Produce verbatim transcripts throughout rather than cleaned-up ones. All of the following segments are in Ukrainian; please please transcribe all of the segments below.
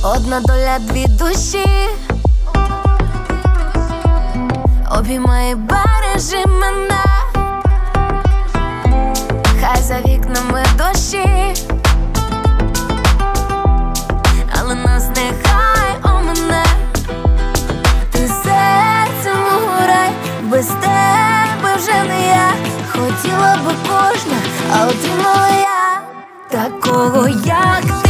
Одна доля, дві душі, обіймай і бережи мене. Хай за вікнами дощі, але нас нехай омине. Ти серцем мого рай, без тебе вже не я. Хотіла би кожна, а отримала я такого, як ти.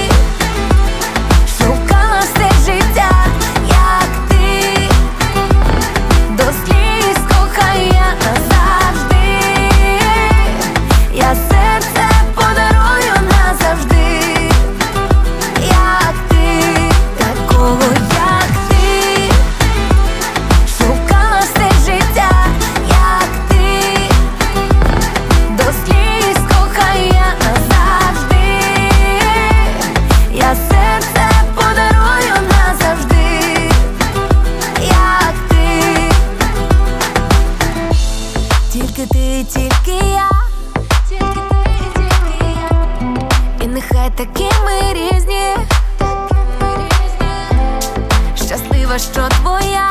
Шукала все життя, як ти. До сліз кохаю я назавжди. Я серце подарую назавжди. Як ти, такого, як ти. Шукала все життя, як ти. До сліз кохаю я назавжди. Я серце подарую назавжди. Як ти. Тільки ти, тільки я. Тільки ти, тільки я. І нехай такі ми різні. Щаслива, що твоя.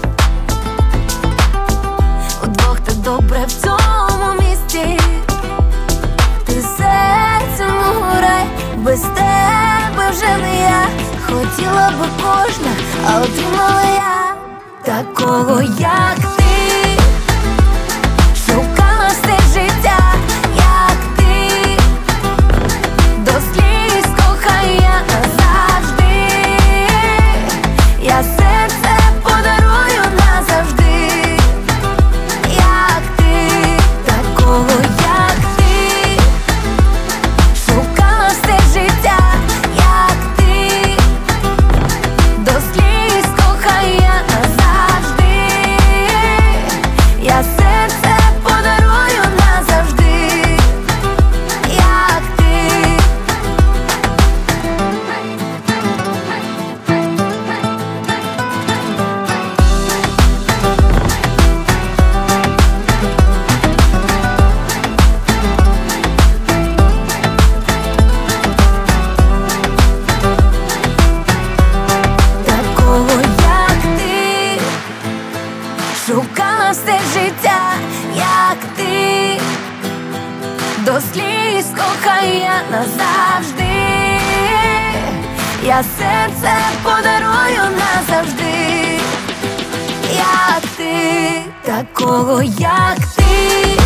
Удвох так добре в цьому місті. Ти серцем мого рай, без тебе вже не я. Хотіла би кожна, а отримала я такого, як ти. Шукала все життя, як ти. До сліз кохаю я назавжди. Я серце подарую назавжди. Як ти, такого, як ти. Шукала все життя, як ти. До сліз кохаю я назавжди. Я серце подарую назавжди. Як ти. Такого, як ти. Шукала все життя, як ти. До сліз кохаю я назавжди. Я серце подарую назавжди. Як ти, такого, як ти.